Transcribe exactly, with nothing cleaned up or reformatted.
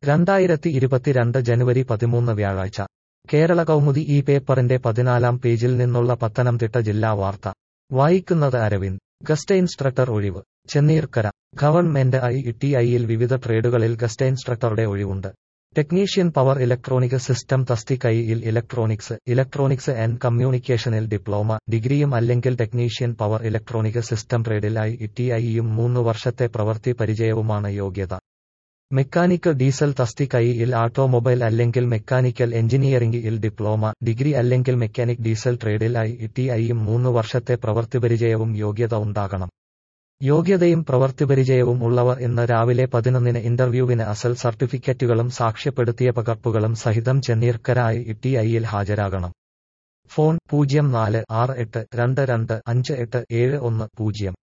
രണ്ടായിരത്തി ഇരുപത്തിരണ്ട് ജനുവരി പതിമൂന്ന് വ്യാഴാഴ്ച കേരള കൗമുദി ഈ പേപ്പറിന്റെ പതിനാലാം പേജിൽ നിന്നുള്ള പത്തനംതിട്ട ജില്ലാ വാർത്ത വായിക്കുന്നത് അരവിന്ദ്. ഗസ്റ്റ് ഇൻസ്ട്രക്ടർ ഒഴിവ്. ചെന്നീർക്കര. ഗവൺമെന്റ് ഐ ടി ഐയിൽ വിവിധ ട്രേഡുകളിൽ ഗസ്റ്റ് ഇൻസ്ട്രക്ടറുടെ ഒഴിവുണ്ട്. ടെക്നീഷ്യൻ പവർ ഇലക്ട്രോണിക് സിസ്റ്റം തസ്തികയിൽ ഇലക്ട്രോണിക്സ്, ഇലക്ട്രോണിക്സ് ആൻഡ് കമ്മ്യൂണിക്കേഷനിൽ ഡിപ്ലോമ, ഡിഗ്രിയും അല്ലെങ്കിൽ ടെക്നീഷ്യൻ പവർ ഇലക്ട്രോണിക് സിസ്റ്റം ട്രേഡിൽ ഐ ടി ഐയും മൂന്ന് വർഷത്തെ പ്രവൃത്തി പരിചയവുമാണ് യോഗ്യത. മെക്കാനിക് ഡീസൽ തസ്തികയിൽ ഓട്ടോമൊബൈൽ അല്ലെങ്കിൽ മെക്കാനിക്കൽ എഞ്ചിനീയറിംഗിൽ ഡിപ്ലോമ, ഡിഗ്രി അല്ലെങ്കിൽ മെക്കാനിക് ഡീസൽ ട്രേഡിൽ ഐ ടി ഐയും മൂന്ന് വർഷത്തെ പ്രവൃത്തിപരിചയവും യോഗ്യത ഉണ്ടാകണം. യോഗ്യതയും പ്രവൃത്തിപരിചയവും ഉള്ളവർ ഇന്ന് രാവിലെ പതിനൊന്നിന് ഇന്റർവ്യൂവിന് അസൽ സർട്ടിഫിക്കറ്റുകളും സാക്ഷ്യപ്പെടുത്തിയ പകർപ്പുകളും സഹിതം ചെന്നീർക്കര ഐ ടി ഐയിൽ ഹാജരാകണം. ഫോൺ പൂജ്യം നാല് ആറ് എട്ട് രണ്ട് രണ്ട് അഞ്ച് എട്ട് ഏഴ് ഒന്ന് പൂജ്യം.